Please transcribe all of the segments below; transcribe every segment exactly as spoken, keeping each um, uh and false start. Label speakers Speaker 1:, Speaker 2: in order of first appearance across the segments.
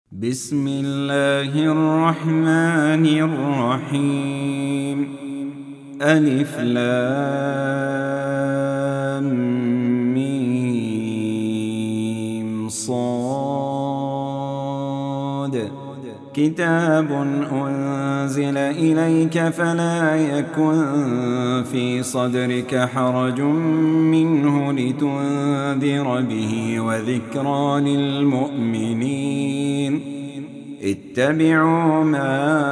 Speaker 1: بسم الله الرحمن الرحيم. ألف لام ميم صاد. كتاب أنزل إليك فلا يكن في صدرك حرج منه لتنذر به وذكرى للمؤمنين. اتبعوا ما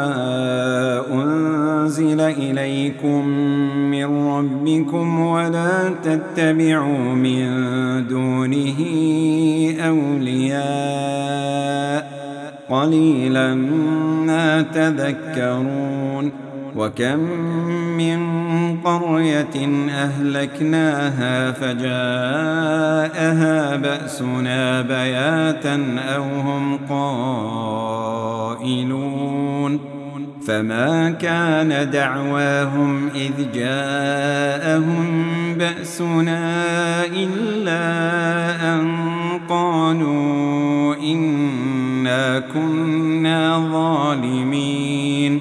Speaker 1: أنزل إليكم من ربكم ولا تتبعوا من دونه أولياء قليلا ما تذكرون. وكم من قرية أهلكناها فجاءها بأسنا بياتا أو هم قائلون. فما كان دعواهم إذ جاءهم بأسنا إلا أن قالوا إنا كنا ظالمين.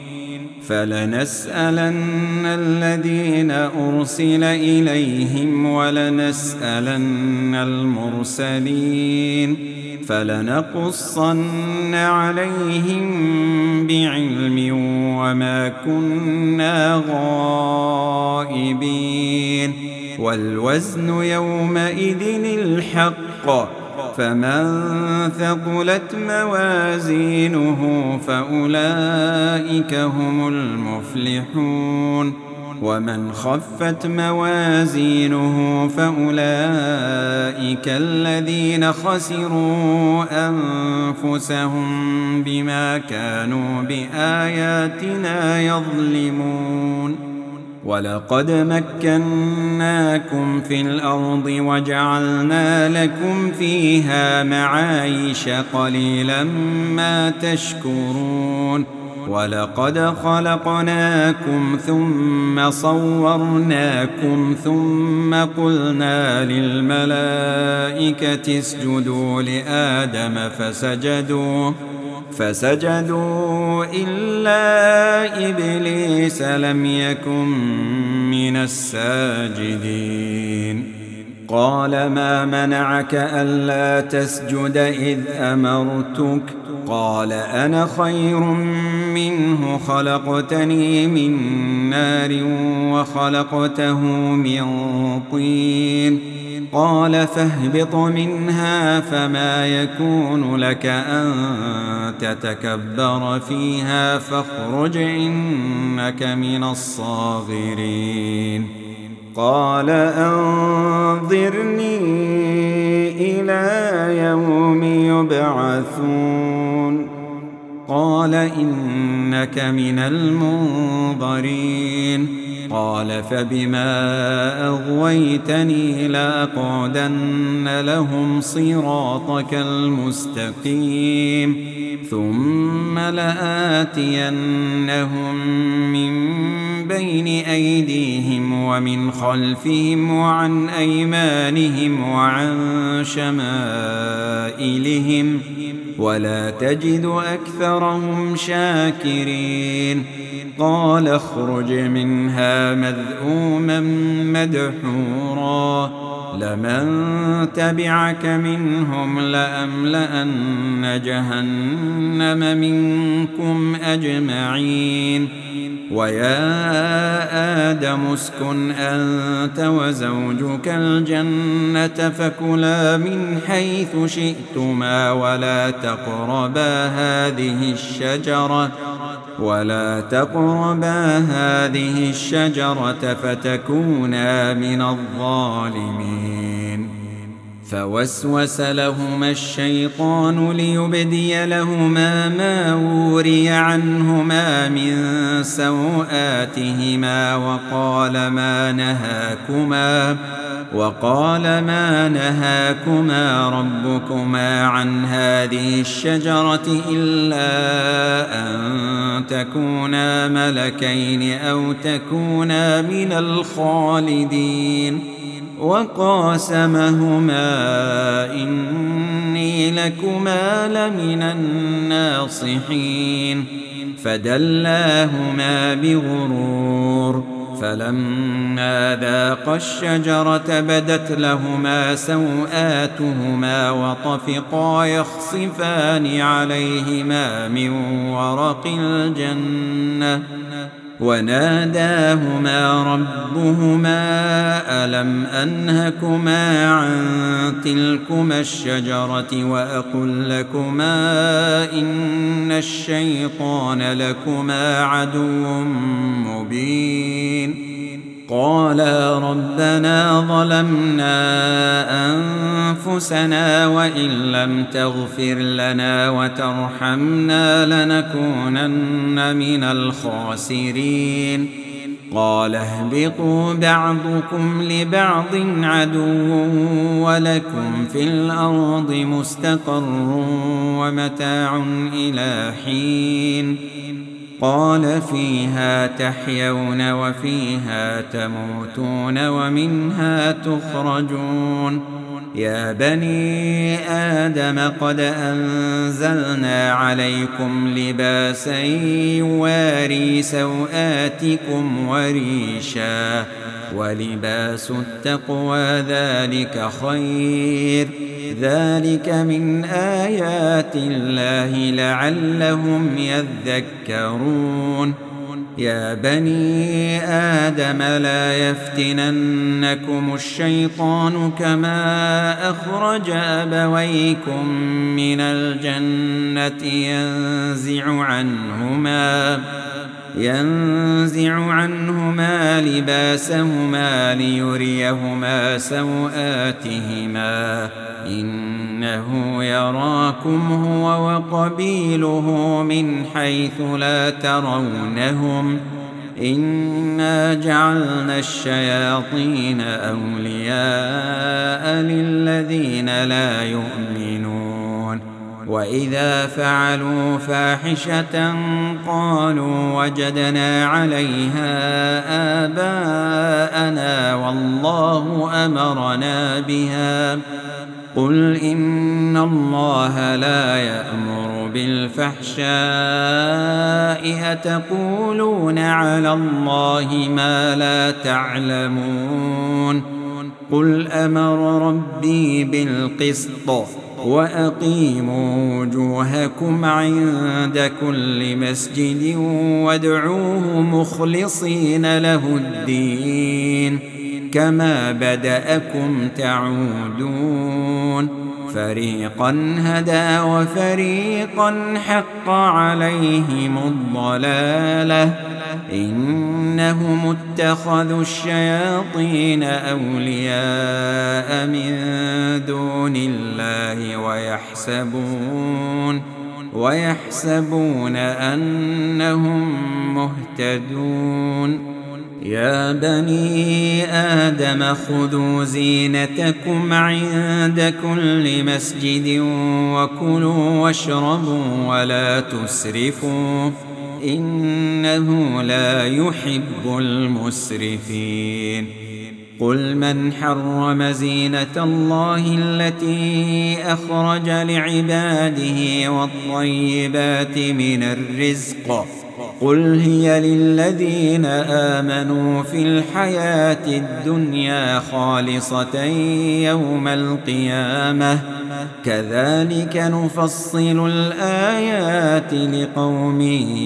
Speaker 1: فلنسألن الذين أرسل إليهم ولنسألن المرسلين. فلنقصن عليهم بعلم وما كنا غائبين. والوزن يومئذ الحق. فمن ثقلت موازينه فأولئك هم المفلحون. ومن خفت موازينه فأولئك الذين خسروا أنفسهم بما كانوا بآياتنا يظلمون. ولقد مكناكم في الأرض وجعلنا لكم فيها معايش قليلا ما تشكرون. ولقد خلقناكم ثم صورناكم ثم قلنا للملائكة اسجدوا لآدم فسجدوا فسجدوا إلا إبليس لم يكن من الساجدين. قال ما منعك ألا تسجد إذ أمرتك؟ قال أنا خير منه خلقتني من نار وخلقته من طين. قال فاهبط منها فما يكون لك أن تتكبر فيها فاخرج إنك من الصاغرين. قال أنظرني إلى يوم يبعثون. قال إنك من المنظرين. قال فبما أغويتني لأقعدن لهم صراطك المستقيم ثم لآتينهم من بين أيديهم ومن خلفهم وعن أيمانهم وعن شمائلهم ولا تجد أكثرهم شاكرين. قال اخرج منها مذءوما مدحورا لمن تبعك منهم لأملأن جهنم منكم أجمعين. ويا آدم اسكن أنت وزوجك الجنة فكلا من حيث شئتما ولا تقربا هذه الشجرة ولا تقربا هذه الشجرة فتكونا من الظالمين. فوسوس لهما الشيطان ليبدي لهما ما وري عنهما من سوآتهما وقال ما نهاكما وقال ما نهاكما ربكما عن هذه الشجرة إلا أن تكونا ملكين أو تكونا من الخالدين. وقاسمهما إني لكما لمن الناصحين فدلاهما بغرور فلما ذاقا الشجرة بدت لهما سوآتهما وطفقا يخصفان عليهما من ورق الجنة وناداهما ربهما ألم أنهكما عن تلكما الشجرة وأقل لكما إن الشيطان لكما عدو مبين قالا ربنا ظلمنا أنفسنا وإن لم تغفر لنا وترحمنا لنكونن من الخاسرين قال اهبطوا بعضكم لبعض عدو ولكم في الأرض مستقر ومتاع إلى حين قال فيها تحيون وفيها تموتون ومنها تخرجون يا بني آدم قد أنزلنا عليكم لباسا يواري سوآتكم وريشا ولباس التقوى ذلك خير ذلك من آيات الله لعلهم يذكرون يا بني آدم لا يفتننكم الشيطان كما أخرج أبويكم من الجنة ينزع عنهما ينزع عنهما لباسهما ليريهما سوآتهما إنه يراكم هو وقبيله من حيث لا ترونهم إنا جعلنا الشياطين أولياء للذين لا يؤمنون وإذا فعلوا فاحشة قالوا وجدنا عليها آباءنا والله أمرنا بها قل إن الله لا يأمر بالفحشاء أتقولون على الله ما لا تعلمون قل أمر ربي بالقسط وأقيموا وجوهكم عند كل مسجد وادعوه مخلصين له الدين كما بدأكم تعودون فريقا هدى وفريقا حق عليهم الضلالة إنهم اتخذوا الشياطين أولياء من دون الله ويحسبون ويحسبون أنهم مهتدون يا بني آدم خذوا زينتكم عند كل مسجد وكلوا واشربوا ولا تسرفوا إنه لا يحب المسرفين قل من حرم زينة الله التي أخرج لعباده والطيبات من الرزق قل هي للذين آمنوا في الحياة الدنيا خالصة يوم القيامة كذلك نفصل الآيات لقوم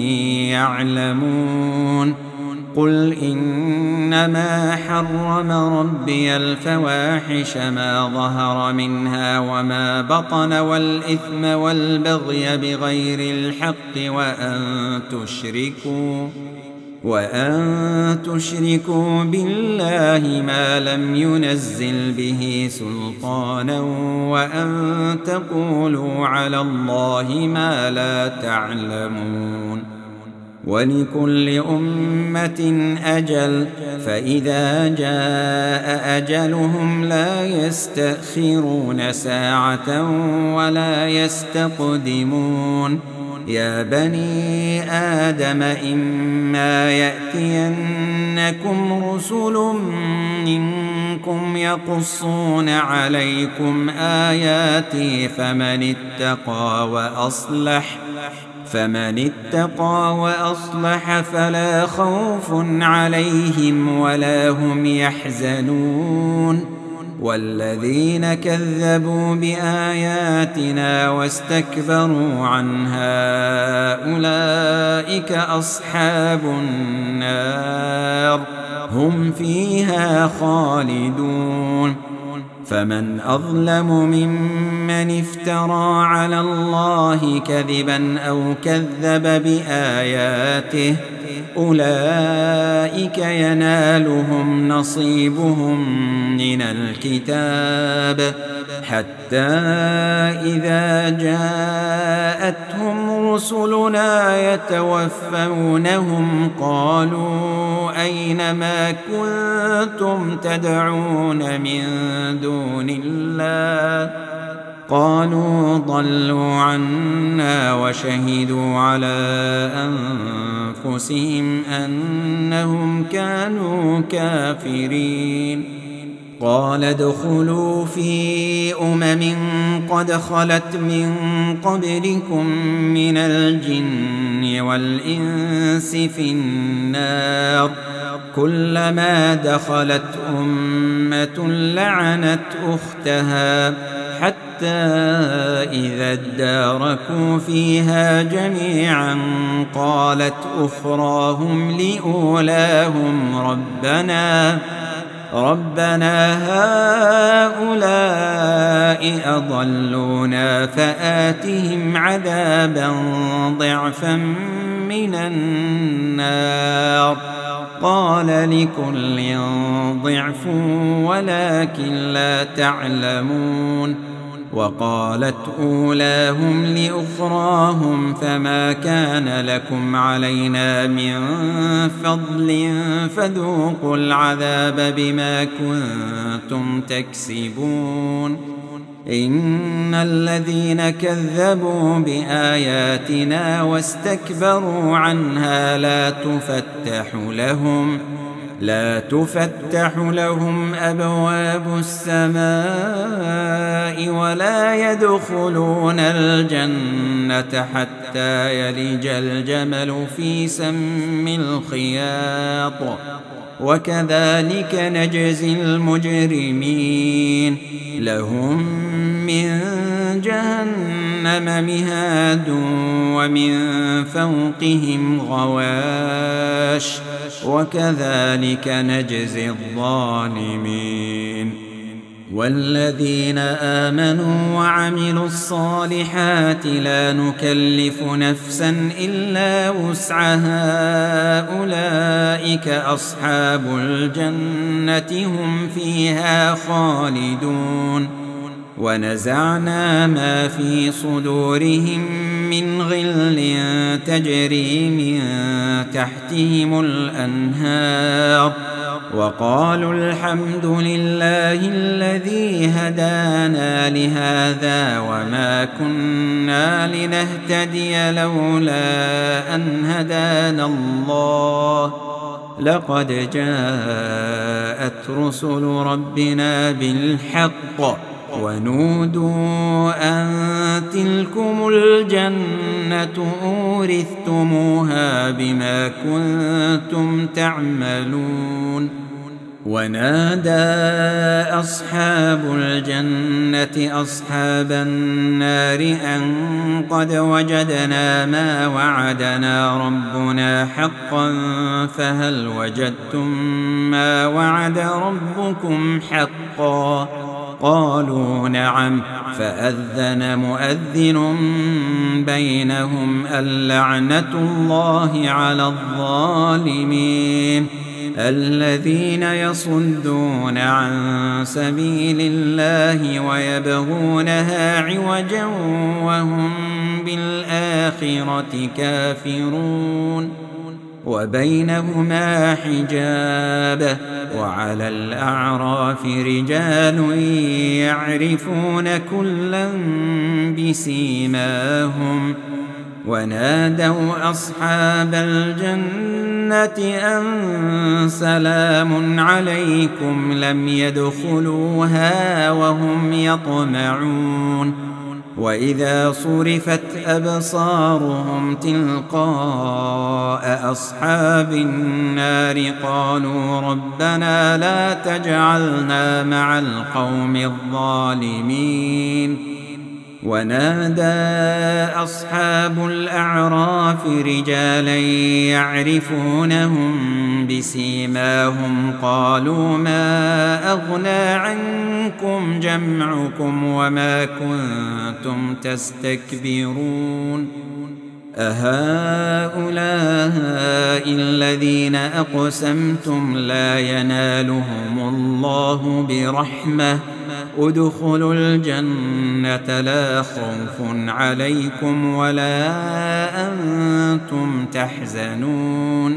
Speaker 1: يعلمون قل إنما حرم ربي الفواحش ما ظهر منها وما بطن والإثم والبغي بغير الحق وأن تشركوا وأن تشركوا بالله ما لم ينزل به سلطانا وأن تقولوا على الله ما لا تعلمون ولكل أمة أجل فإذا جاء أجلهم لا يستأخرون ساعة ولا يستقدمون يا بني آدم إما يأتينكم رسل منكم منكم يقصون عليكم آياتي فمن اتقى وأصلح فمن اتقى وأصلح فلا خوف عليهم ولا هم يحزنون والذين كذبوا بآياتنا واستكبروا عنها أولئك أصحاب النار هم فيها خالدون فمن أظلم ممن افترى على الله كذبا أو كذب بآياته أولئك ينالهم نصيبهم من الكتاب حتى إذا جاءتهم رسلنا يتوفونهم قالوا أين ما كنتم تدعون من دون الله قالوا ضلوا عنا وشهدوا على أنفسهم أنهم كانوا كافرين قال ادخلوا في أمم قد خلت من قبلكم من الجن والإنس في النار كلما دخلت أمة لعنت أختها حتى إذا اداركوا فيها جميعا قالت أخراهم لأولاهم ربنا ربنا هؤلاء أضلونا فآتهم عذابا ضعفا من النار قال لكل ضعف ولكن لا تعلمون وقالت أولاهم لأخراهم فما كان لكم علينا من فضل فذوقوا العذاب بما كنتم تكسبون إن الذين كذبوا بآياتنا واستكبروا عنها لا تفتح لهم لا تفتح لهم أبواب السماء ولا يدخلون الجنة حتى يلج الجمل في سم الخياط وكذلك نجزي المجرمين لهم من جهنم مهاد ومن فوقهم غواش وكذلك نجزي الظالمين والذين آمنوا وعملوا الصالحات لا نكلف نفسا إلا وسعها أولئك أصحاب الجنة هم فيها خالدون ونزعنا ما في صدورهم من غل تجري من تحتهم الأنهار وقالوا الحمد لله الذي هدانا لهذا وما كنا لنهتدي لولا أن هدانا الله لقد جاءت رسل ربنا بالحق ونودوا أن تلكم الجنة أورثتموها بما كنتم تعملون ونادى أصحاب الجنة أصحاب النار أن قد وجدنا ما وعدنا ربنا حقا فهل وجدتم ما وعد ربكم حقا قالوا نعم فأذن مؤذن بينهم اللعنة الله على الظالمين الذين يصدون عن سبيل الله ويبغونها عوجا وهم بالآخرة كافرون وبينهما حجاب وعلى الأعراف رجال يعرفون كلا بسيماهم ونادوا أصحاب الجنة أن سلام عليكم لم يدخلوها وهم يطمعون وإذا صرفت أبصارهم تلقاء أصحاب النار قالوا ربنا لا تجعلنا مع القوم الظالمين ونادى أصحاب الأعراف رجالا يعرفونهم بسيماهم قالوا ما أغنى عنكم جمعكم وما كنتم تستكبرون أهؤلاء الذين أقسمتم لا ينالهم الله برحمة ادخلوا الجنة لا خوف عليكم ولا أنتم تحزنون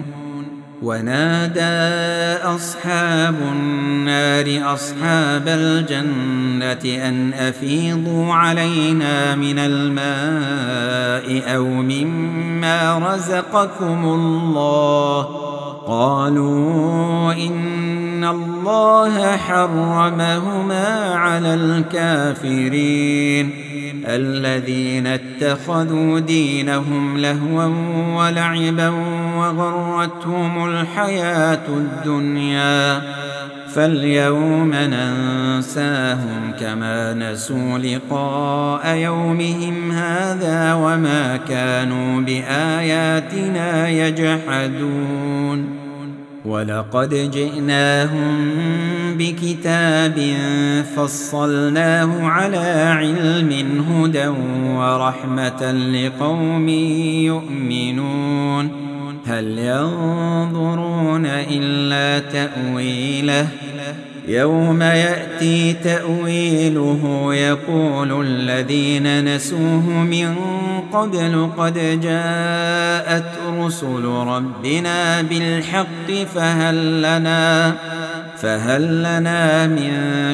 Speaker 1: ونادى أصحاب النار أصحاب الجنة أن أفيضوا علينا من الماء أو مما رزقكم الله قالوا إن الله حرمهما على الكافرين الذين اتخذوا دينهم لهوا ولعبا وغرتهم الحياة الدنيا فاليوم ننساهم كما نسوا لقاء يومهم هذا وما كانوا بآياتنا يجحدون ولقد جئناهم بكتاب فصلناه على علم هدى ورحمة لقوم يؤمنون هل ينظرون إلا تأويله يوم يأتي تأويله يقول الذين نسوه من قبل قد جاءت رسل ربنا بالحق فهل لنا فهل لنا من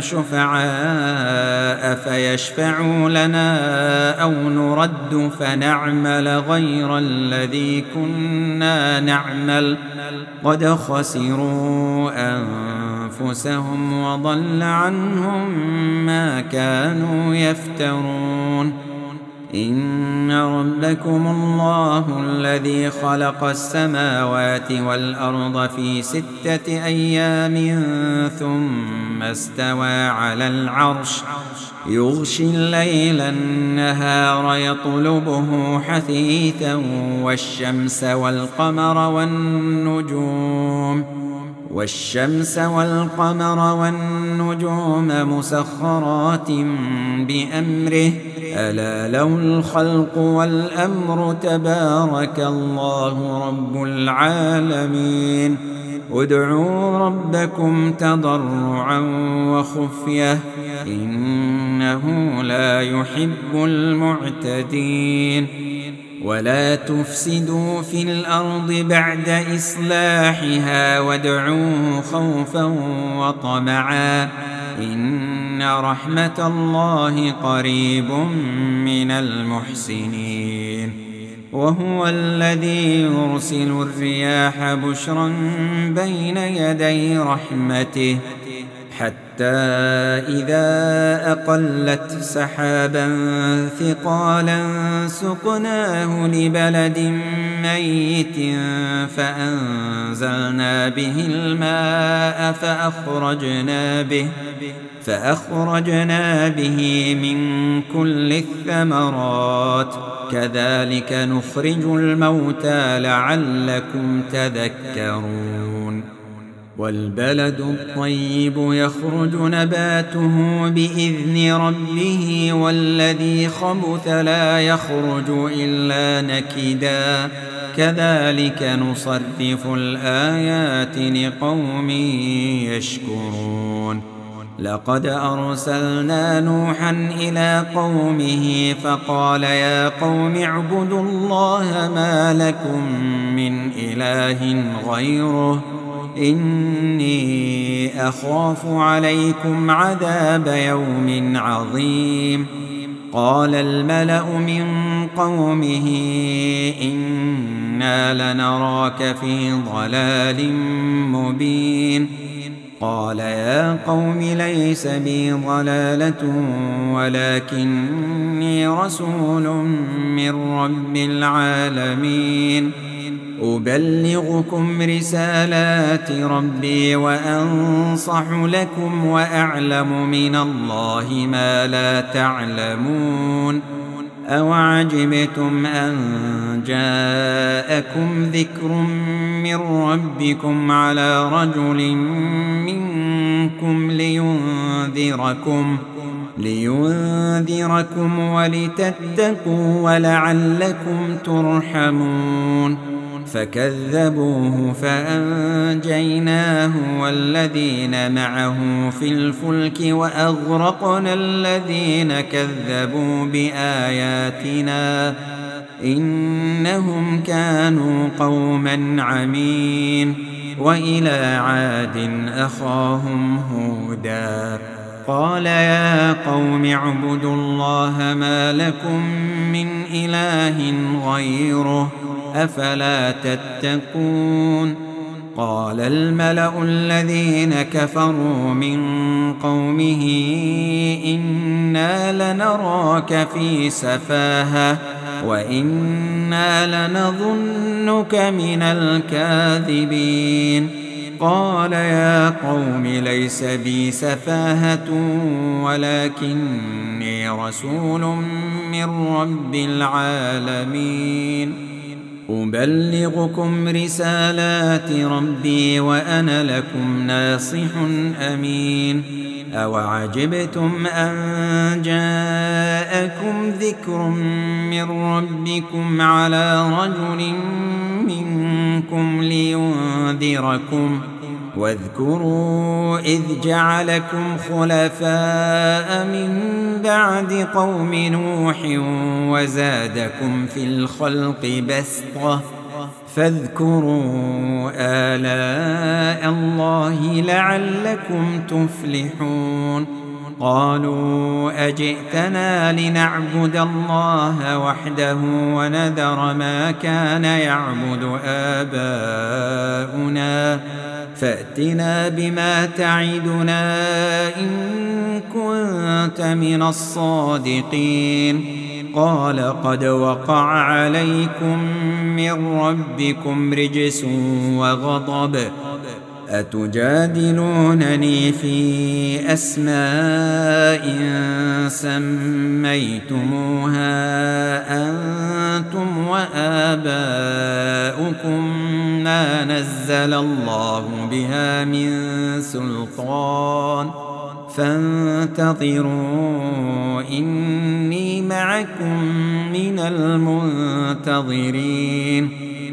Speaker 1: شفعاء فيشفعوا لنا أو نرد فنعمل غير الذي كنا نعمل قد خسروا أنفسهم وضل عنهم ما كانوا يفترون إن ربكم الله الذي خلق السماوات والأرض في ستة أيام ثم استوى على العرش يغشي الليل النهار يطلبه حثيثا والشمس والقمر والنجوم والشمس والقمر والنجوم مسخرات بأمره ألا له الخلق والأمر تبارك الله رب العالمين ادعوا ربكم تضرعا وخفية إنه لا يحب المعتدين ولا تفسدوا في الأرض بعد إصلاحها وادعوه خوفا وطمعا إن رحمة الله قريب من المحسنين وهو الذي يرسل الرياح بشرا بين يدي رحمته حتى إذا أقلت سحابا ثقالا سقناه لبلد ميت فأنزلنا به الماء فأخرجنا به فأخرجنا به من كل الثمرات كذلك نخرج الموتى لعلكم تذكرون والبلد الطيب يخرج نباته بإذن ربه والذي خبث لا يخرج إلا نكدا كذلك نصرف الآيات لقوم يشكرون لقد أرسلنا نوحا إلى قومه فقال يا قوم اعبدوا الله ما لكم من إله غيره إني أخاف عليكم عذاب يوم عظيم قال الملأ من قومه إنا لنراك في ضلال مبين قال يا قوم ليس بي ضلالة ولكني رسول من رب العالمين أبلغكم رسالات ربي وأنصح لكم وأعلم من الله ما لا تعلمون أوعجبتم أن جاءكم ذكر من ربكم على رجل منكم لينذركم لينذركم ولتتقوا ولعلكم ترحمون فكذبوه فأنجيناه والذين معه في الفلك وأغرقنا الذين كذبوا بآياتنا إنهم كانوا قوما عمين وإلى عاد أخاهم هودا قال يا قوم اعبدوا الله ما لكم من إله غيره أفلا تتقون قال الملأ الذين كفروا من قومه إنا لنراك في سفاهة وإنا لنظنك من الكاذبين قال يا قوم ليس بي سفاهة ولكني رسول من رب العالمين أبلغكم رسالات ربي وأنا لكم ناصح أمين أوعجبتم أن جاءكم ذكر من ربكم على رجل منكم لينذركم واذكروا إذ جعلكم خلفاء من بعد قوم نوح وزادكم في الخلق بسطة فاذكروا آلاء الله لعلكم تفلحون قالوا أجئتنا لنعبد الله وحده ونذر ما كان يعبد آباؤنا فأتنا بما تعدنا إن كنت من الصادقين قال قد وقع عليكم من ربكم رجس وغضب أتجادلونني في أسماء سميتموها أنتم وآباؤكم ما نزل الله بها من سلطان فانتظروا إني معكم من المنتظرين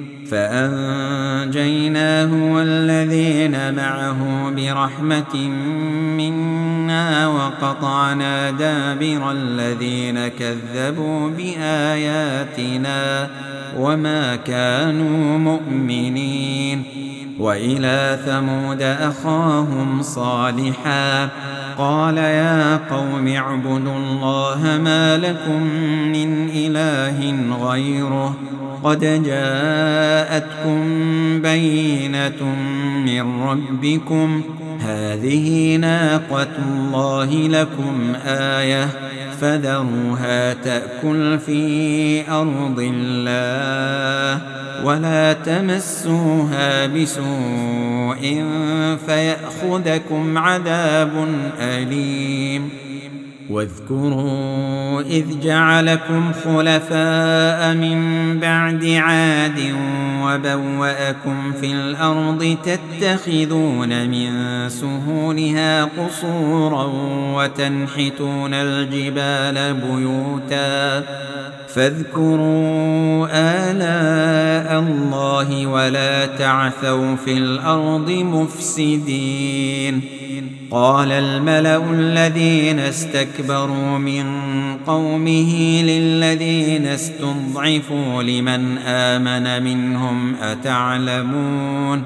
Speaker 1: فأنجيناه والذين معه برحمة منا وقطعنا دابر الذين كذبوا بآياتنا وما كانوا مؤمنين وإلى ثمود أخاهم صالحا قال يا قوم اعبدوا الله ما لكم من إله غيره قد جاءتكم بينة من ربكم هذه ناقة الله لكم آية فذروها تأكل في أرض الله ولا تمسوها بسوء فيأخذكم عذاب أليم واذكروا إذ جعلكم خلفاء من بعد عاد وبوأكم في الأرض تتخذون من سهولها قصورا وتنحتون الجبال بيوتا فاذكروا آلاء الله ولا تعثوا في الأرض مفسدين قال الملأ الذين استكبروا من قومه للذين استضعفوا لمن آمن منهم أتعلمون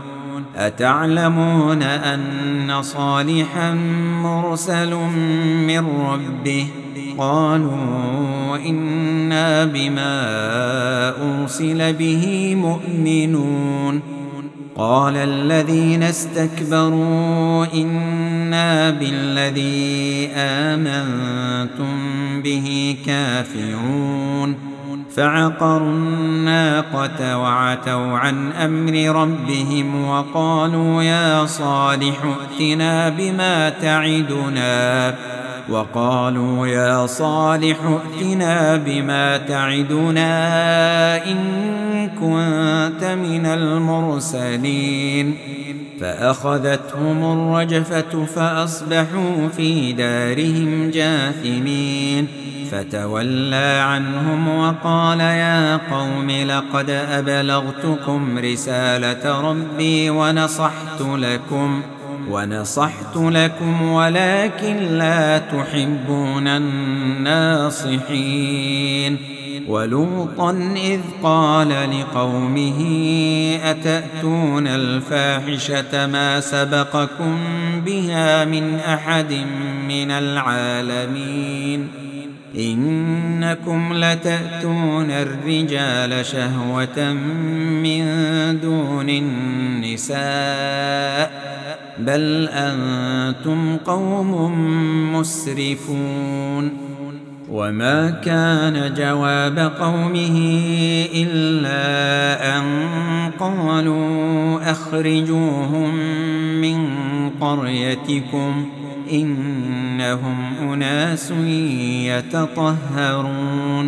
Speaker 1: أتعلمون أن صالحا مرسل من ربه قالوا إنا بما أرسل به مؤمنون قال الذين استكبروا إنا بالذي آمنتم به كافرون فعقروا الناقة وعتوا عن أمر ربهم وقالوا يا صالح ائتنا بما تعدنا وقالوا يا صالح ائتنا بما تعدنا إن كنت من المرسلين فأخذتهم الرجفة فأصبحوا في دارهم جاثمين فتولى عنهم وقال يا قوم لقد أبلغتكم رسالة ربي ونصحت لكم ونصحت لكم ولكن لا تحبون الناصحين ولوطا إذ قال لقومه أتأتون الفاحشة ما سبقكم بها من أحد من العالمين إنكم لتأتون الرجال شهوة من دون النساء بل أنتم قوم مسرفون وما كان جواب قومه إلا أن قالوا أخرجوهم من قريتكم إنهم أناس يتطهرون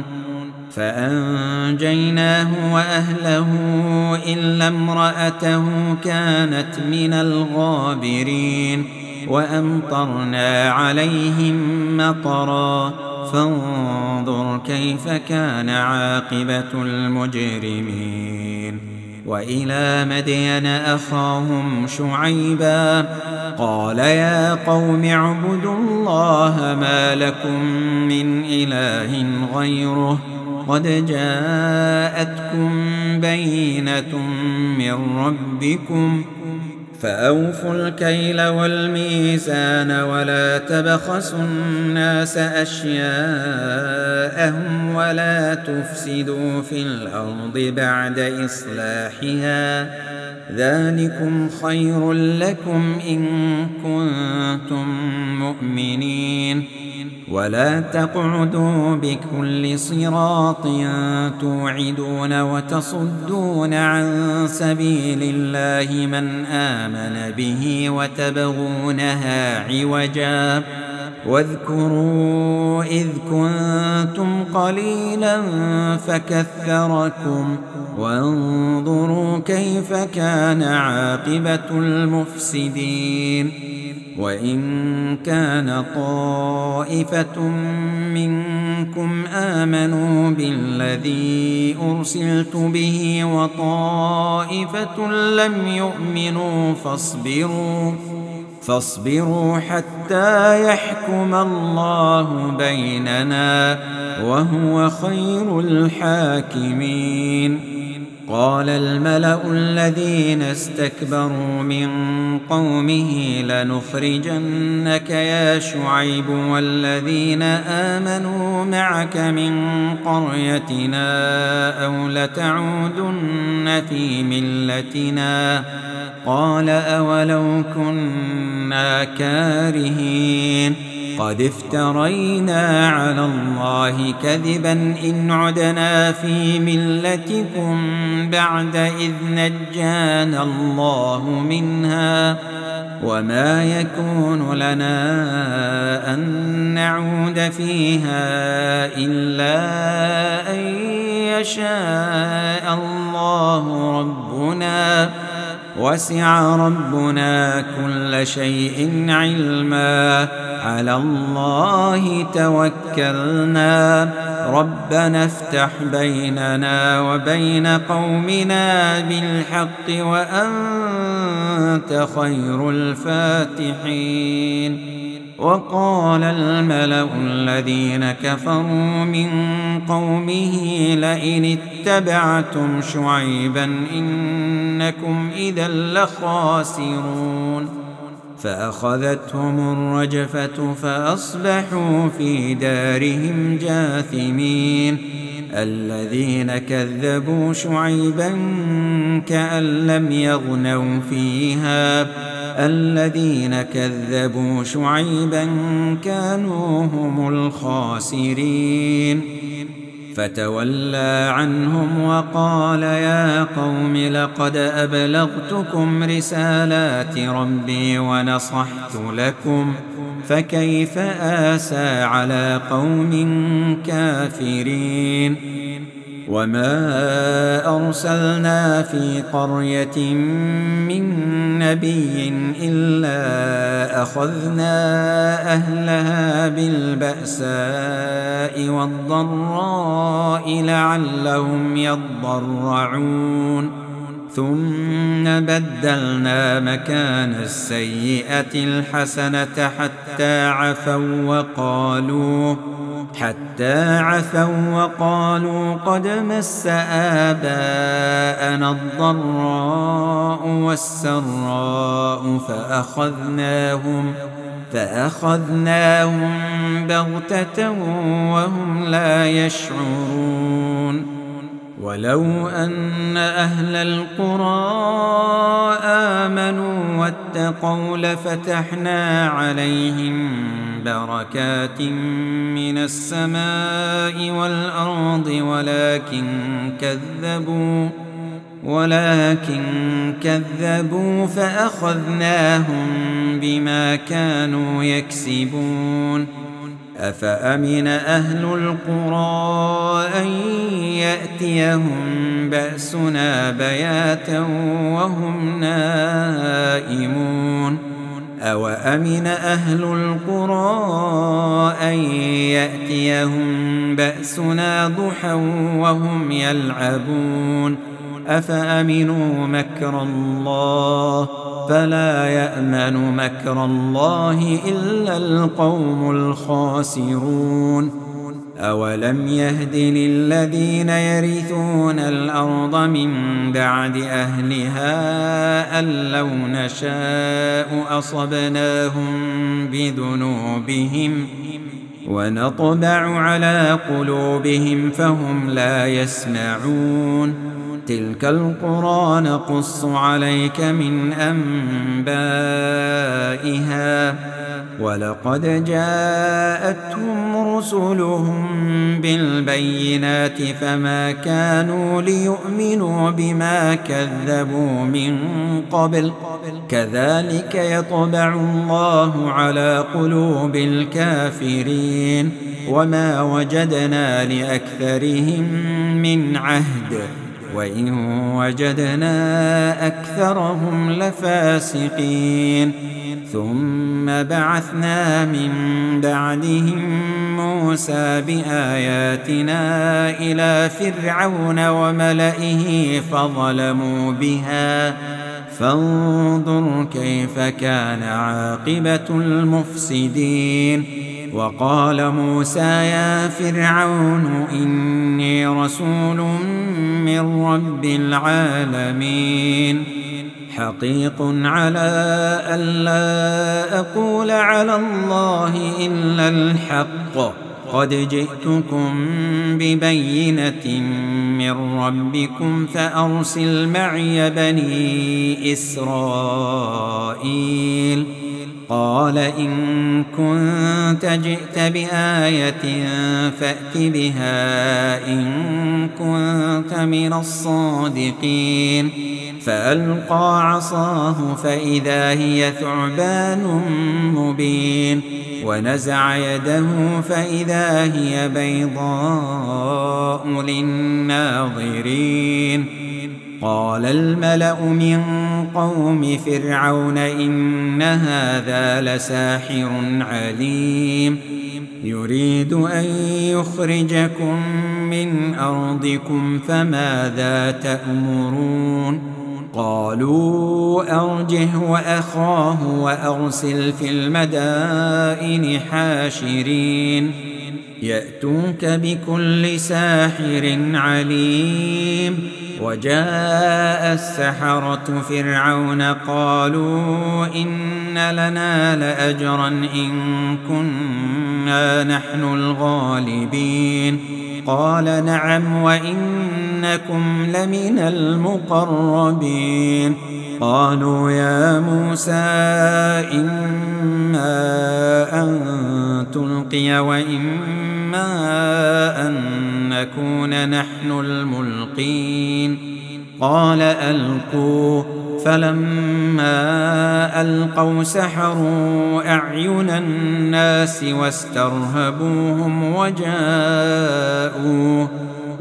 Speaker 1: فأنجيناه وأهله إلا امرأته كانت من الغابرين وأمطرنا عليهم مطرا فانظر كيف كان عاقبة المجرمين وإلى مدين أخاهم شعيبا قال يا قوم اعبدوا الله ما لكم من إله غيره قد جاءتكم بينة من ربكم فأوفوا الكيل والميزان ولا تبخسوا الناس أشياءهم ولا تفسدوا في الأرض بعد إصلاحها ذلكم خير لكم إن كنتم مؤمنين ولا تقعدوا بكل صراط توعدون وتصدون عن سبيل الله من آمن به وتبغونها عوجا واذكروا إذ كنتم قليلا فكثركم وانظروا كيف كان عاقبة المفسدين وإن كان طائفة منكم آمنوا بالذي أرسلت به وطائفة لم يؤمنوا فاصبروا فاصبروا حتى يحكم الله بيننا وهو خير الحاكمين قال الملأ الذين استكبروا من قومه لنخرجنك يا شعيب والذين آمنوا معك من قريتنا أو لتعودن في ملتنا قال أولو كنا كارهين قد افترينا على الله كذبا إن عدنا في ملتكم بعد إذ نجانا الله منها وما يكون لنا أن نعود فيها إلا أن يشاء الله ربنا وسع ربنا كل شيء علما على الله توكلنا ربنا افتح بيننا وبين قومنا بالحق وأنت خير الفاتحين وقال الملأ الذين كفروا من قومه لئن اتبعتم شعيبا إنكم إذا لخاسرون فأخذتهم الرجفة فأصبحوا في دارهم جاثمين. الذين كذبوا شعيبا كأن لم يغنوا فيها الذين كذبوا شعيبا كانوا هم الخاسرين. فتولى عنهم وقال يا قوم لقد أبلغتكم رسالات ربي ونصحت لكم فكيف آسى على قوم كافرين. وما أرسلنا في قرية من نبي إلا أخذنا أهلها بالبأساء والضراء لعلهم يضرعون ثم بدلنا مكان السيئة الحسنة حتى عفوا وقالوا حتى عفوا وقالوا قد مس آباءنا الضراء والسراء فأخذناهم فأخذناهم بغتة وهم لا يشعرون. ولو أن أهل القرى آمنوا واتقوا لفتحنا عليهم بركات من السماء والأرض ولكن كذبوا ولكن كذبوا فأخذناهم بما كانوا يكسبون. أفأمن أهل القرى أن يأتيهم بأسنا بياتا وهم نائمون أوأمن أهل القرى أن يأتيهم بأسنا ضحى وهم يلعبون أفأمنوا مكر الله فلا يأمن مكر الله إلا القوم الخاسرون. أولم يهد للذين يرثون الأرض من بعد أهلها أن لو نشاء أصبناهم بذنوبهم ونطبع على قلوبهم فهم لا يسمعون. تلك القرى نقص عليك من أنبائها ولقد جاءتهم رسلهم بالبينات فما كانوا ليؤمنوا بما كذبوا من قبل كذلك يطبع الله على قلوب الكافرين وما وجدنا لأكثرهم من عهد وإن وجدنا أكثرهم لفاسقين. ثم بعثنا من بعدهم موسى بآياتنا إلى فرعون وملئه فظلموا بها فانظر كيف كان عاقبة المفسدين. وقال موسى يا فرعون إني رسول من رب العالمين حقيق على ألا أقول على الله إلا الحق قد جئتكم ببينة من ربكم فأرسل معي بني إسرائيل. قال إن كنت جئت بآية فأت بها إن كنت من الصادقين. فألقى عصاه فإذا هي ثعبان مبين ونزع يده فإذا هي بيضاء للناظرين. قال الملأ من قوم فرعون إن هذا لساحر عليم يريد أن يخرجكم من أرضكم فماذا تأمرون. قالوا أرجه وأخاه وأرسل في المدائن حاشرين يأتوك بكل ساحر عليم. وجاء السحرة فرعون قالوا إن لنا لأجرا إن كنا نحن الغالبين. قال نعم وإنكم لمن المقربين. قالوا يا موسى إما أن تلقي وإما أن نكون نحن الملقين. قال ألقوا. فلما ألقوا سحروا أعين الناس واسترهبوهم وجاءوا,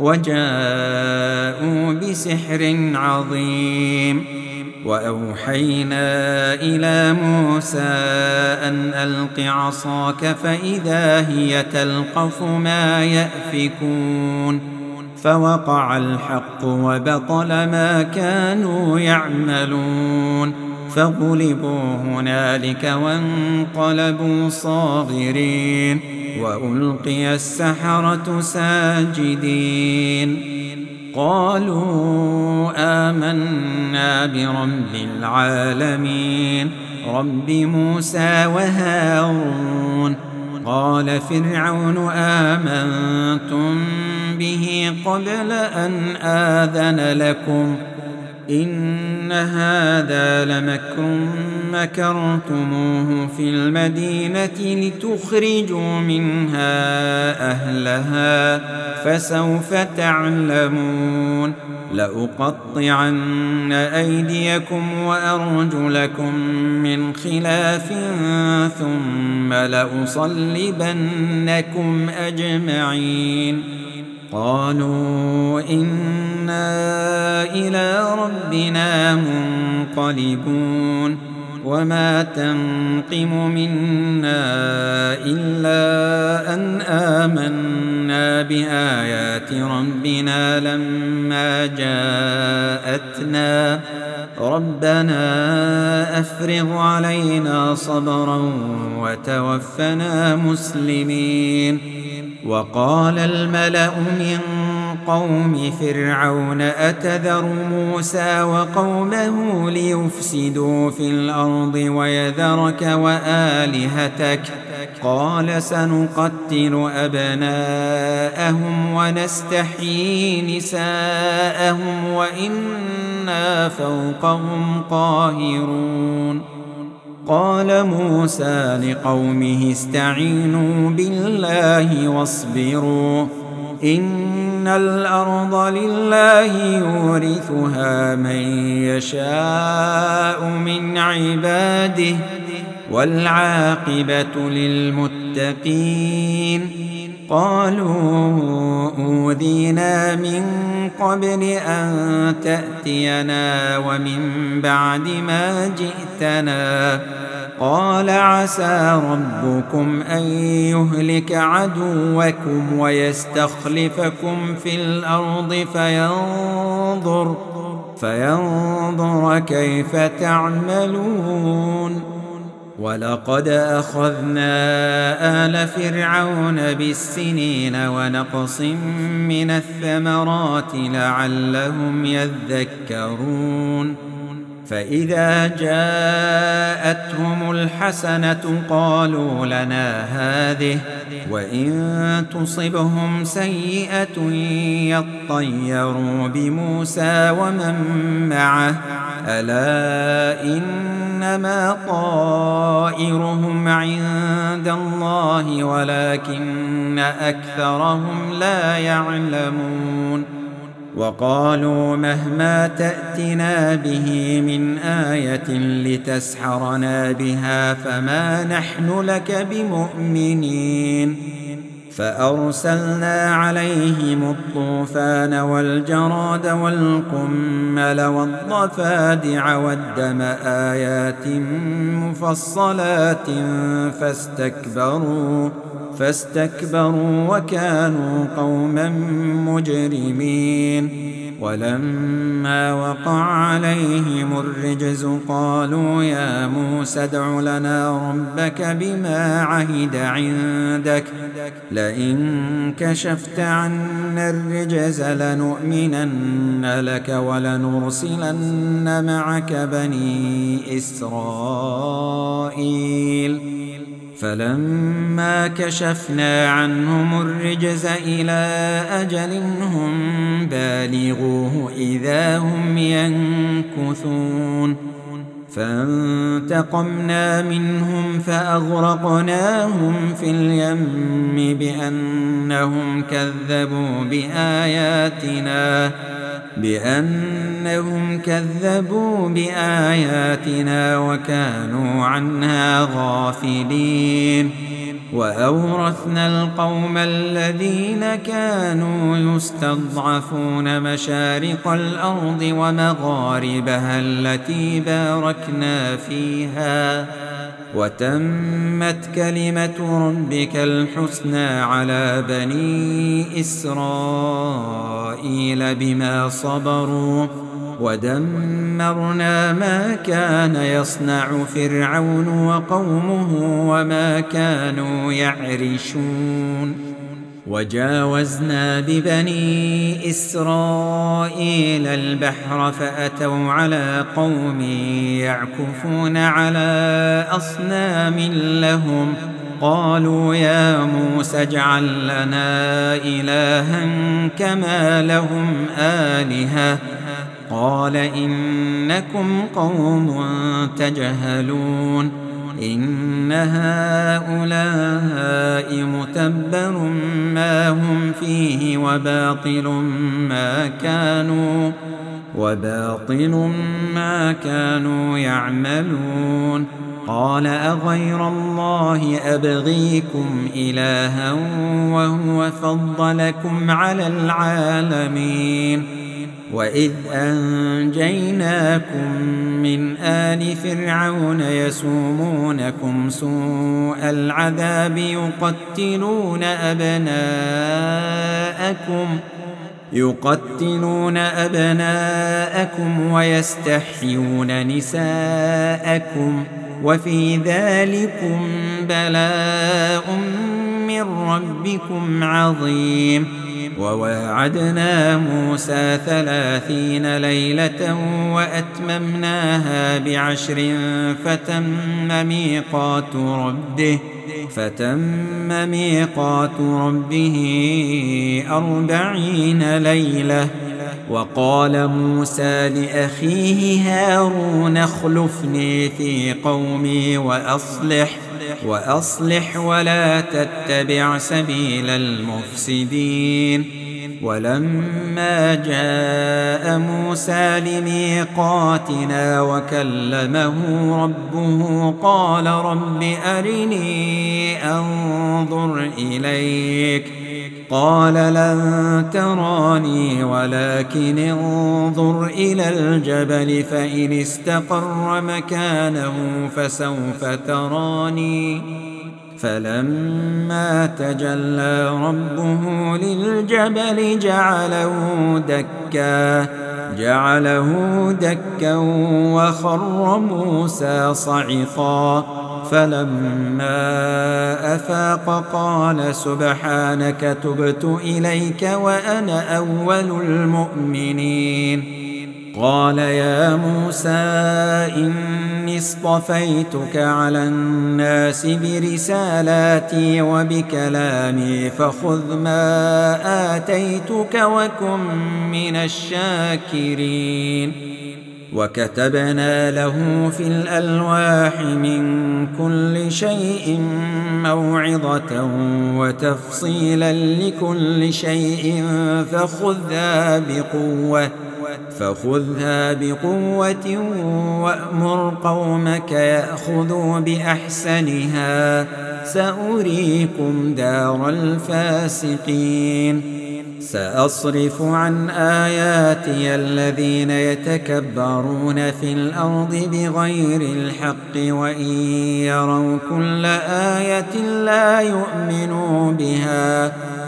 Speaker 1: وجاءوا بسحر عظيم. وأوحينا إلى موسى أن ألق عصاك فإذا هي تلقف ما يأفكون. فوقع الحق وبطل ما كانوا يعملون. فغلبوا هنالك وانقلبوا صاغرين. وألقي السحرة ساجدين. قالوا آمنا برب العالمين رب موسى وهارون. قال فرعون آمنتم به قبل أن آذن لكم إن هذا لمكر مكرتموه في المدينة لتخرجوا منها أهلها فسوف تعلمون. لأقطعن أيديكم وأرجلكم من خلاف ثم لأصلبنكم أجمعين. قالوا إنا إلى ربنا منقلبون. وما تنقم منا إلا أن آمنا بآيات ربنا لما جاءتنا ربنا أفرغ علينا صبرا وتوفنا مسلمين. وقال الملأ من قوم فرعون أتذر موسى وقومه ليفسدوا في الأرض ويذرك وآلهتك قال سنقتل أبناءهم ونستحيي نساءهم وإنا فوقهم قاهرون. قال موسى لقومه استعينوا بالله واصبروا إن الأرض لله يورثها من يشاء من عباده والعاقبة للمتقين. قالوا أوذينا من قبل أن تأتينا ومن بعد ما جئتنا. قال عسى ربكم أن يهلك عدوكم ويستخلفكم في الأرض فينظر, فينظر كيف تعملون. ولقد أخذنا آل فرعون بالسنين ونقص من الثمرات لعلهم يذكرون. فإذا جاءتهم الحسنة قالوا لنا هذه وإن تصبهم سيئة يطيروا بموسى ومن معه ألا إنما طائرهم عند الله ولكن أكثرهم لا يعلمون. وقالوا مهما تأتنا به من آية لتسحرنا بها فما نحن لك بمؤمنين. فأرسلنا عليهم الطوفان والجراد والقمل والضفادع والدم آيات مفصلات فاستكبروا فاستكبروا وكانوا قوما مجرمين. ولما وقع عليهم الرجز قالوا يا موسى ادع لنا ربك بما عهد عندك لئن كشفت عنا الرجز لنؤمنن لك ولنرسلن معك بني إسرائيل فلما كشفنا عنهم الرجز إلى أجل هم بالغوه إذا هم ينكثون فانتقمنا منهم فأغرقناهم في اليم بأنهم كذبوا بآياتنا بأنهم كذبوا بآياتنا وكانوا عنها غافلين وأورثنا القوم الذين كانوا يستضعفون مشارق الأرض ومغاربها التي باركنا فيها وتمت كلمة ربك الحسنى على بني إسرائيل بما صبروا ودمرنا ما كان يصنع فرعون وقومه وما كانوا يعرشون وجاوزنا ببني إسرائيل البحر فأتوا على قوم يعكفون على أصنام لهم قالوا يا موسى اجعل لنا إلها كما لهم آلهة قال إنكم قوم تجهلون إن هؤلاء متبر ما هم فيه وباطل ما كانوا وباطل ما كانوا يعملون قال أغير الله أبغيكم إلها وهو فضلكم على العالمين وإذ أنجيناكم من آل فرعون يسومونكم سوء العذاب يقتلون أبناءكم يقتلون أبناءكم ويستحيون نساءكم وفي ذلكم بلاء من ربكم عظيم وواعدنا موسى ثلاثين ليلة وأتممناها بعشر فتم ميقات ربه فتم ميقات ربه أربعين ليلة وقال موسى لأخيه هارون اخلفني في قومي وأصلح وأصلح ولا تتبع سبيل المفسدين ولما جاء موسى لميقاتنا وكلمه ربه قال رب أرني أنظر إليك قال لن تراني ولكن انظر إلى الجبل فإن استقر مكانه فسوف تراني فلما تجلى ربه للجبل جعله دكا جعله دكا وخر موسى صعقا فلما أفاق قال سبحانك تبت إليك وأنا أول المؤمنين قال يا موسى إني اصطفيتك على الناس برسالاتي وبكلامي فخذ ما آتيتك وكن من الشاكرين وكتبنا له في الألواح من كل شيء موعظة وتفصيلا لكل شيء فخذها بقوة فخذها بقوة وأمر قومك يأخذوا بأحسنها سأريكم دار الفاسقين سأصرف عن آياتي الذين يتكبرون في الأرض بغير الحق وإن يروا كل آية لا يؤمنوا بها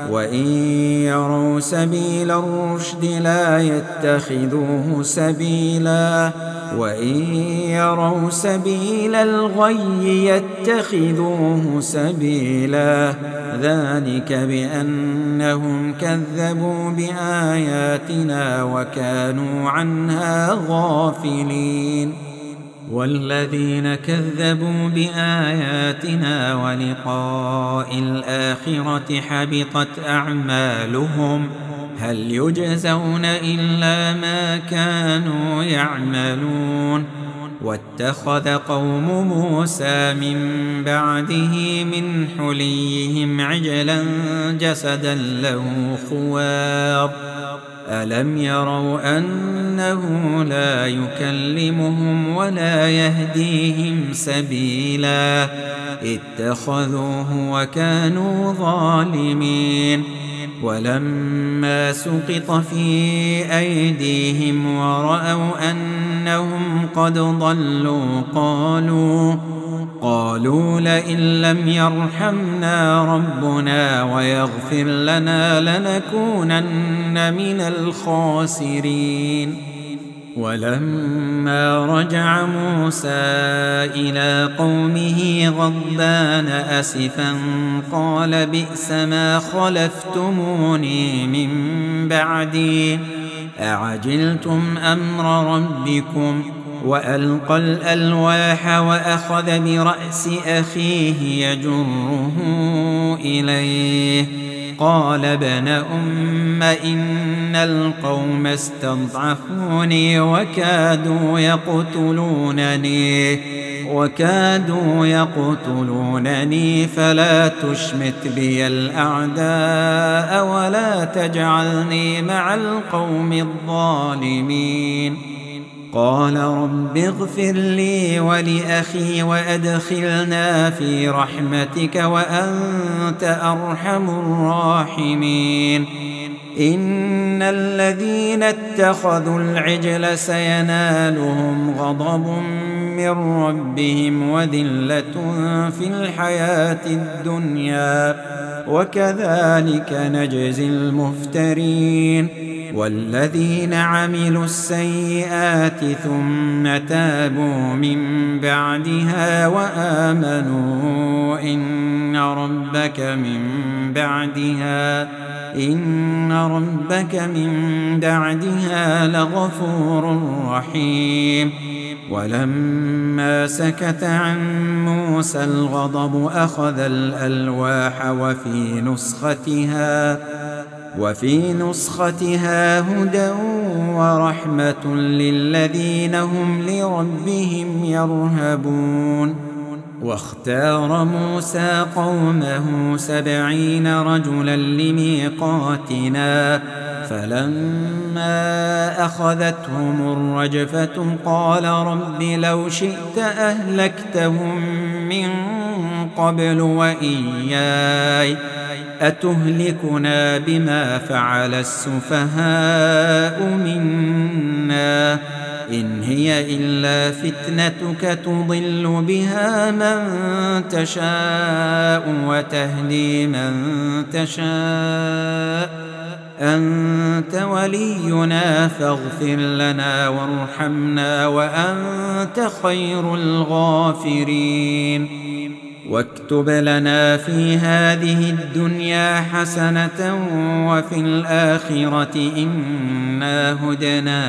Speaker 1: وإن يروا سبيل الرشد لا يتخذوه سبيلا وإن يروا سبيل الغي يتخذوه سبيلا ذلك بأنهم كذبوا بآياتنا وكانوا عنها غافلين والذين كذبوا بآياتنا ولقاء الآخرة حبطت أعمالهم هل يجزون إلا ما كانوا يعملون واتخذ قوم موسى من بعده من حليهم عجلا جسدا له خوار ألم يروا أنه لا يكلمهم ولا يهديهم سبيلا اتخذوه وكانوا ظالمين ولما سقط في أيديهم ورأوا أنهم قد ضلوا قالوا قالوا لئن لم يرحمنا ربنا ويغفر لنا لنكونن من الخاسرين ولما رجع موسى إلى قومه غضبان أسفا قال بئس ما خلفتموني من بعدي أعجلتم أمر ربكم وألقى الألواح وأخذ برأس أخيه يجره إليه قال ابن أم إن القوم استضعفوني وكادوا يقتلونني وكادوا يقتلونني فلا تشمت بي الأعداء ولا تجعلني مع القوم الظالمين قال رب اغفر لي ولأخي وأدخلنا في رحمتك وأنت أرحم الراحمين إن الذين اتخذوا العجل سينالهم غضب من ربهم وذلة في الحياة الدنيا وكذلك نجزي المفترين والذين عملوا السيئات ثم تابوا من بعدها وآمنوا إن ربك من بعدها إن ربك من بعدها لغفور رحيم ولما سكت عن موسى الغضب أخذ الألواح وفي نسختها وفي نسختها هدى ورحمة للذين هم لربهم يرهبون واختار موسى قومه سبعين رجلا لميقاتنا فلما أخذتهم الرجفة قال رب لو شئت أهلكتهم من قبل وإياي أتهلكنا بما فعل السفهاء منا إن هي إلا فتنتك تضل بها من تشاء وتهدي من تشاء أنت ولينا فاغفر لنا وارحمنا وأنت خير الغافرين واكتب لنا في هذه الدنيا حسنة وفي الآخرة إنا هدنا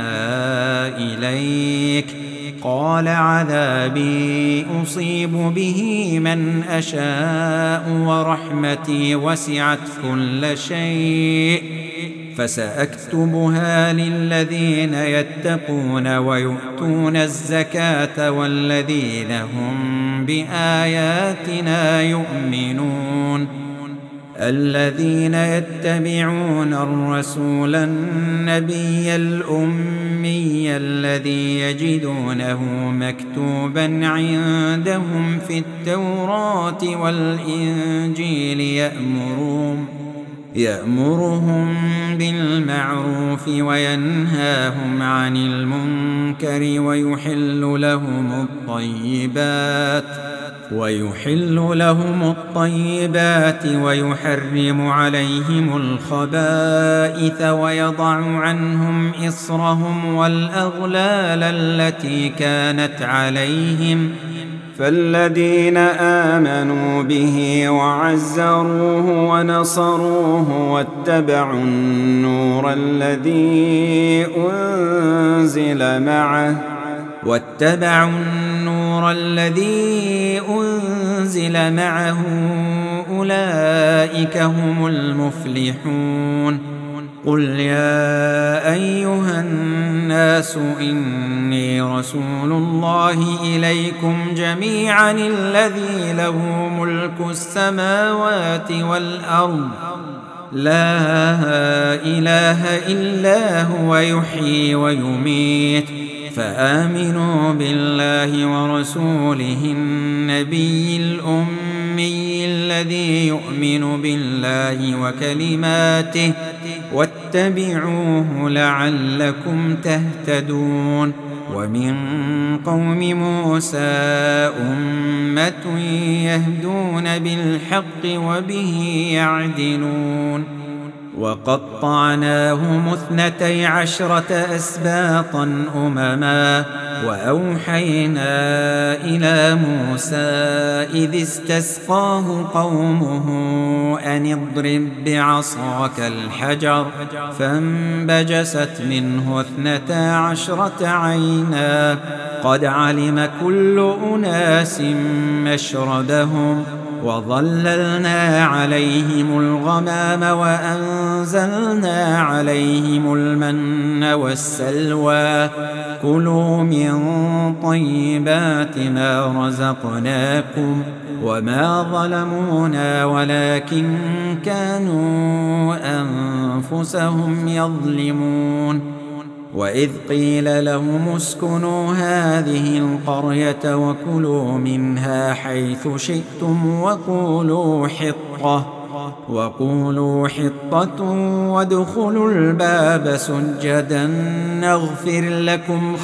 Speaker 1: إليك قال عذابي أصيب به من أشاء ورحمتي وسعت كل شيء فسأكتبها للذين يتقون ويؤتون الزكاة والذين هم بآياتنا يؤمنون الذين يتبعون الرسول النبي الأمي الذي يجدونه مكتوبا عندهم في التوراة والإنجيل يأمرون يأمرهم بالمعروف وينهاهم عن المنكر ويحل لهم الطيبات ويحل لهم الطيبات ويحرم عليهم الخبائث ويضع عنهم إصرهم والأغلال التي كانت عليهم فالذين آمنوا به وعزروه ونصروه واتبعوا النور الذي أنزل معه واتبعوا النور الذي أنزل معه أولئك هم المفلحون. قل يا أيها الناس إني رسول الله إليكم جميعا الذي له ملك السماوات والأرض لا إله إلا هو يحيي ويميت فآمنوا بالله ورسوله النبي الأمي الذي يؤمن بالله وكلماته واتبعوه لعلكم تهتدون. ومن قوم موسى أمة يهدون بالحق وبه يعدلون. وقطعناهم اثنتي عشرة أسباطا أمما وأوحينا إلى موسى إذ استسقاه قومه أن اضرب بعصاك الحجر فانبجست منه اثنتا عشرة عينا قد علم كل أناس مشربهم وظللنا عليهم الغمام وأنزلنا عليهم المن والسلوى كلوا من طيبات ما رزقناكم وما ظلمونا ولكن كانوا أنفسهم يظلمون. وإذ قيل لهم اسكنوا هذه القرية وكلوا منها حيث شئتم وقولوا حطة وقولوا حطة وادخلوا الباب سجدا نغفر لكم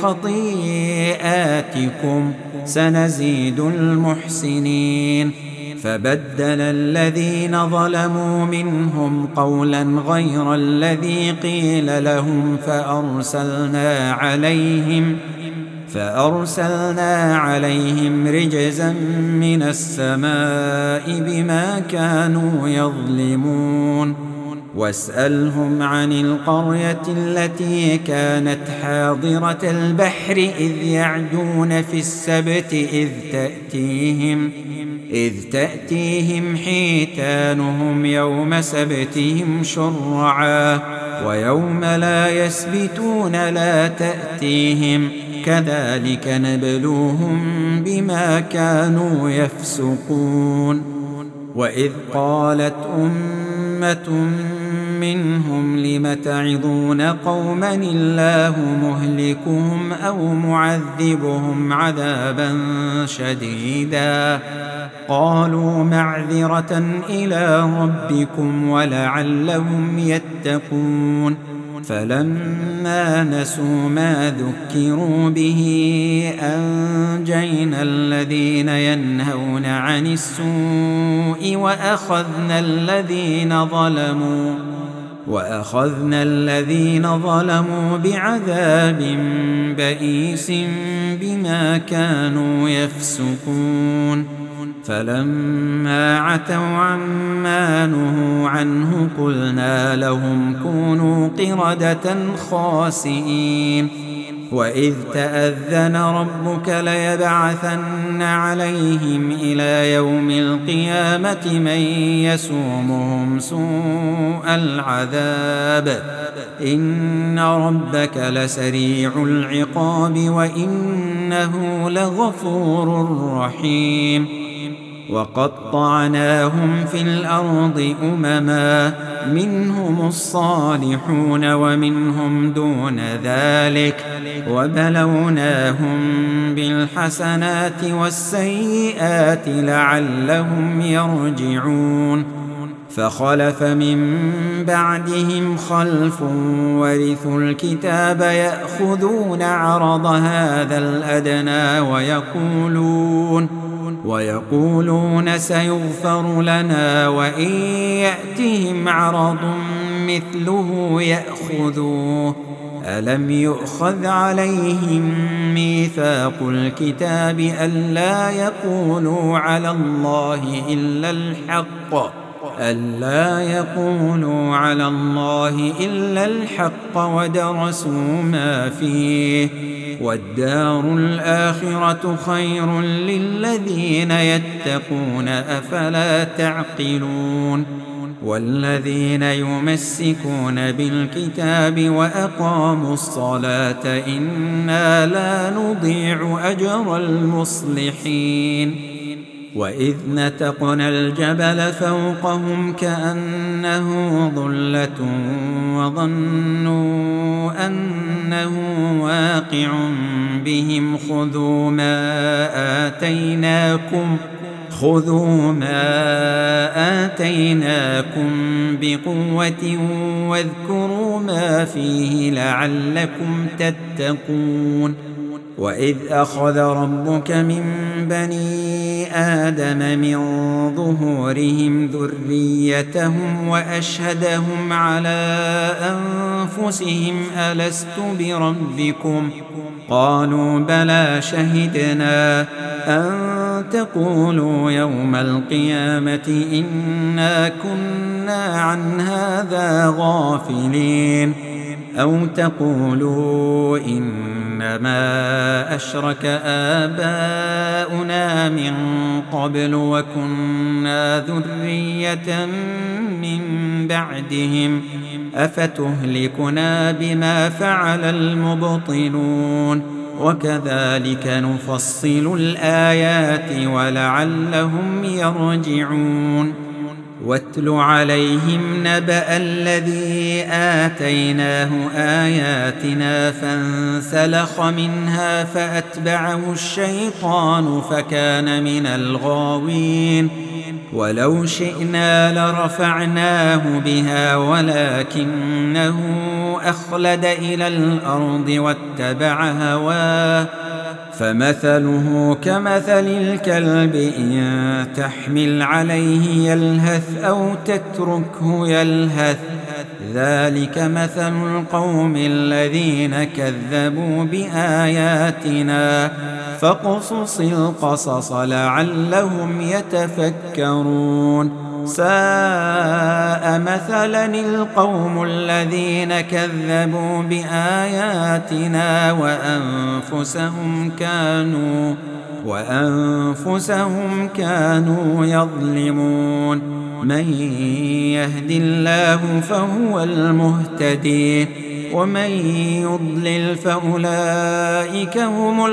Speaker 1: خطيئاتكم سنزيد المحسنين. فبدل الذين ظلموا منهم قولا غير الذي قيل لهم فأرسلنا عليهم فأرسلنا عليهم رجزا من السماء بما كانوا يظلمون. واسألهم عن القرية التي كانت حاضرة البحر إذ يعدون في السبت إذ تأتيهم إذ تأتيهم حيتانهم يوم سبتهم شرعا ويوم لا يسبتون لا تأتيهم كذلك نبلوهم بما كانوا يفسقون. وإذ قالت أمة منهم لم تعظون قوما الله مهلكهم أو معذبهم عذابا شديدا قالوا معذرة إلى ربكم ولعلهم يتقون. فلما نسوا ما ذكروا به أنجينا الذين ينهون عن السوء وأخذنا الذين ظلموا وأخذنا الذين ظلموا بعذاب بئيس بما كانوا يفسقون. فلما عتوا عما نهوا عنه قلنا لهم كونوا قردة خاسئين. وإذ تأذن ربك ليبعثن عليهم إلى يوم القيامة من يسومهم سوء العذاب إن ربك لسريع العقاب وإنه لغفور رحيم. وقطعناهم في الأرض أمما منهم الصالحون ومنهم دون ذلك وبلوناهم بالحسنات والسيئات لعلهم يرجعون. فخلف من بعدهم خلف ورثوا الكتاب يأخذون عرض هذا الأدنى ويقولون ويقولون سيغفر لنا وإن يأتهم عرض مثله يأخذوه ألم يؤخذ عليهم ميثاق الكتاب ألا يقولوا على الله إلا الحق ألا يقولوا على الله إلا الحق ودرسوا ما فيه والدار الآخرة خير للذين يتقون أفلا تعقلون والذين يمسكون بالكتاب وأقاموا الصلاة إنا لا نضيع أجر المصلحين وإذ نتقنا الجبل فوقهم كأنه ظلة وظنوا أنه واقع بهم خذوا ما آتيناكم خذوا ما آتيناكم بقوة واذكروا ما فيه لعلكم تتقون وإذ أخذ ربك من بني آدم من ظهورهم ذريتهم وأشهدهم على أنفسهم ألست بربكم قالوا بلى شهدنا أن تقولوا يوم القيامة إنا كنا عن هذا غافلين أو تقولوا إنما أشرك آباؤنا من قبل وكنا ذرية من بعدهم أفتهلكنا بما فعل المبطلون وكذلك نفصل الآيات ولعلهم يرجعون واتل عليهم نبأ الذي آتيناه آياتنا فانسلخ منها فأتبعه الشيطان فكان من الغاوين ولو شئنا لرفعناه بها ولكنه أخلد إلى الأرض واتبع هواه فمثله كمثل الكلب إن تحمل عليه يلهث أو تتركه يلهث ذلك مثل القوم الذين كذبوا بآياتنا فاقصص القصص لعلهم يتفكرون ساء مثلا القوم الذين كذبوا بآياتنا وأنفسهم كانوا وأنفسهم كانوا يظلمون من يهد الله فهو المهتدي ومن يضلل فأولئك هم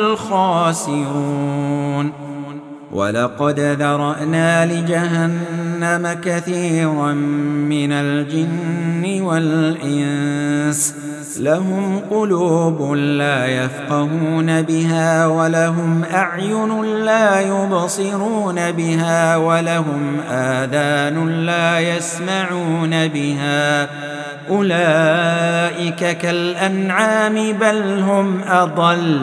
Speaker 1: الخاسرون ولقد ذرأنا لجهنم كثيرا من الجن والإنس لهم قلوب لا يفقهون بها ولهم أعين لا يبصرون بها ولهم آذان لا يسمعون بها أولئك كالأنعام بل هم أضل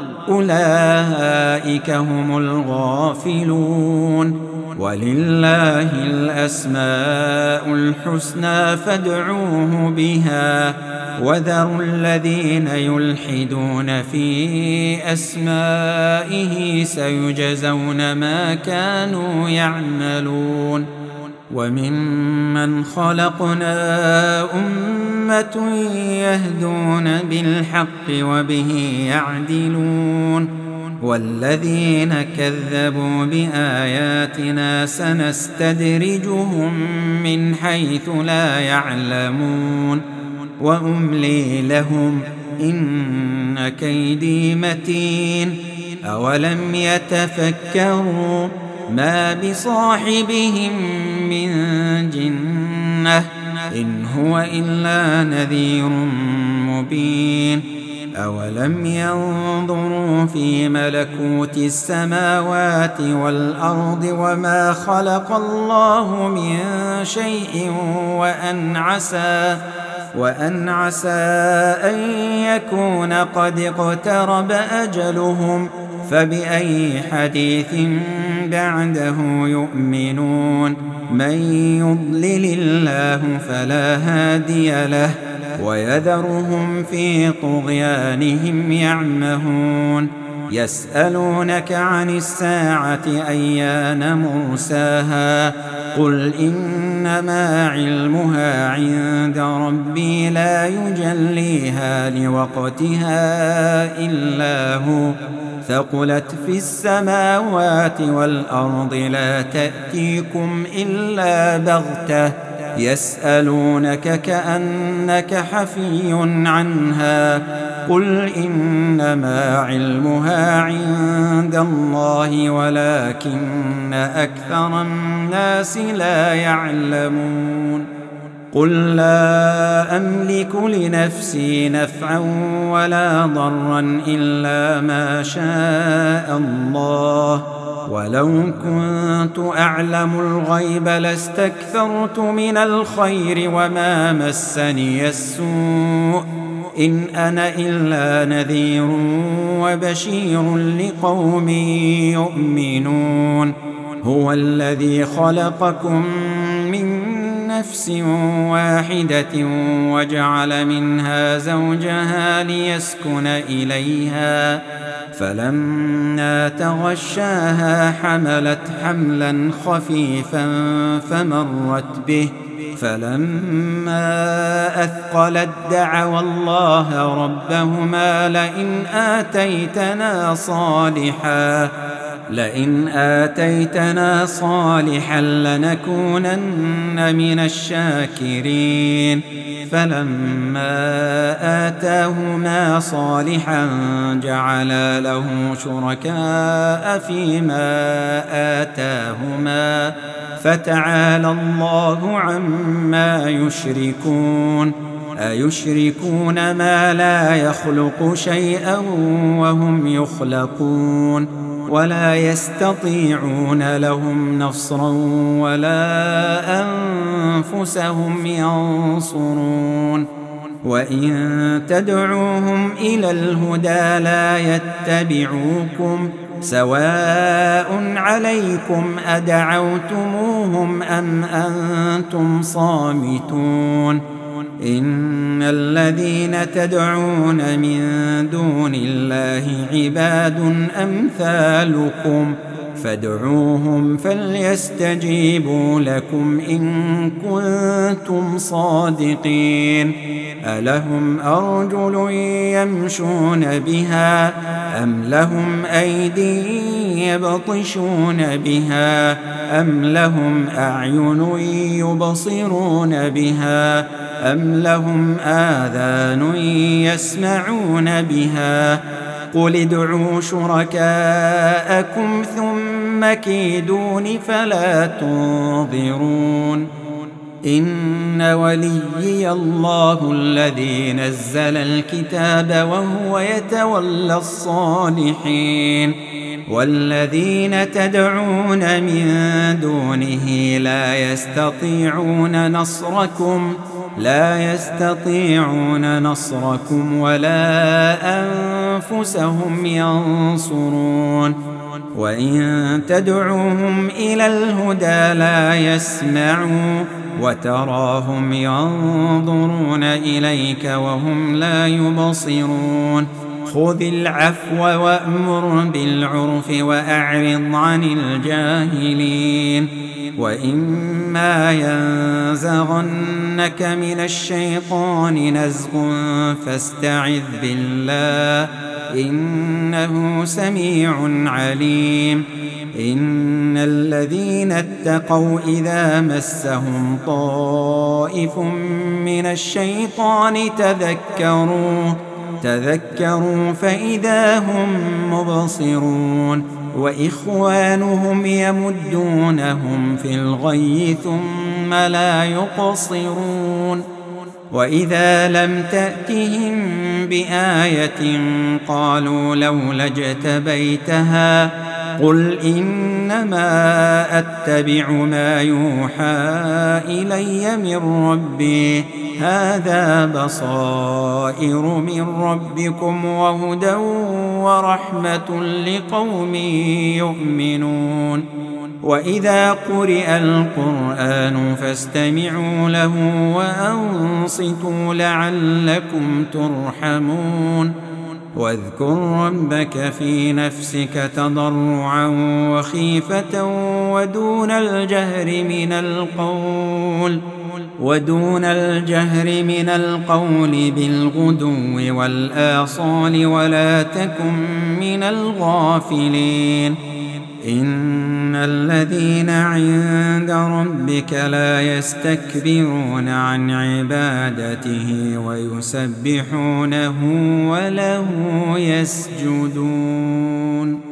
Speaker 1: أولئك هم الغافلون ولله الأسماء الحسنى فادعوه بها وذروا الذين يلحدون في أسمائه سيجزون ما كانوا يعملون وممن خلقنا أمة يهدون بالحق وبه يعدلون والذين كذبوا بآياتنا سنستدرجهم من حيث لا يعلمون وأملي لهم إن كيدي متين أولم يتفكروا ما بصاحبهم من جنة إن هو إلا نذير مبين أولم ينظروا في ملكوت السماوات والأرض وما خلق الله من شيء وأن عسى وأن عسى أن يكون قد اقترب أجلهم فبأي حديث بعده يؤمنون من يضلل الله فلا هادي له ويذرهم في طغيانهم يعمهون يسألونك عن الساعة أيان مرساها قل إنما علمها عند ربي لا يجليها لوقتها إلا هو ثقلت في السماوات والأرض لا تأتيكم إلا بغتة يسألونك كأنك حفي عنها قل إنما علمها عند الله ولكن أكثر الناس لا يعلمون قل لا أملك لنفسي نفعا ولا ضرا إلا ما شاء الله ولو كنت أعلم الغيب لاستكثرت من الخير وما مسني السوء إن أنا إلا نذير وبشير لقوم يؤمنون هو الذي خلقكم من نفس واحدة وجعل منها زوجها ليسكن إليها فلما تغشاها حملت حملا خفيفا فمرت به فلما أثقلت دعوا الله ربهما لئن آتيتنا صالحا لئن آتيتنا صالحا لنكونن من الشاكرين فلما آتاهما صالحا جعلا له شركاء فيما آتاهما فتعالى الله عما يشركون أيشركون ما لا يخلق شيئا وهم يخلقون ولا يستطيعون لهم نصرا ولا أنفسهم ينصرون وإن تدعوهم إلى الهدى لا يتبعوكم سواء عليكم أدعوتموهم أم أنتم صامتون إن الذين تدعون من دون الله عباد أمثالكم فادعوهم فليستجيبوا لكم إن كنتم صادقين ألهم أرجل يمشون بها أم لهم أيدي يبطشون بها أم لهم أعين يبصرون بها أم لهم آذان يسمعون بها قل ادعوا شركاءكم ثم كيدون فلا تنظرون إن وليي الله الذي نزل الكتاب وهو يتولى الصالحين والذين تدعون من دونه لا يستطيعون نصركم لا يستطيعون نصركم ولا أنفسهم ينصرون وإن تدعوهم إلى الهدى لا يسمعوا وتراهم ينظرون إليك وهم لا يبصرون خذ العفو وأمر بالعرف وأعرض عن الجاهلين وإما ينزغنك من الشيطان نزغ فاستعذ بالله إنه سميع عليم إن الذين اتقوا إذا مسهم طائف من الشيطان تذكروا تذكروا فإذا هم مبصرون وإخوانهم يمدونهم في الغي ثم لا يقصرون وإذا لم تأتهم بآية قالوا لولا اجتبيتها قل إنما أتبع ما يوحى إلي من ربي هذا بصائر من ربكم وهدى ورحمة لقوم يؤمنون وإذا قرئ القرآن فاستمعوا له وأنصتوا لعلكم ترحمون واذكر ربك في نفسك تضرعا وخيفة ودون الجهر من القول ودون الجهر من القول بالغدو والآصال ولا تكن من الغافلين إن الذين عند ربك لا يستكبرون عن عبادته ويسبحونه وله يسجدون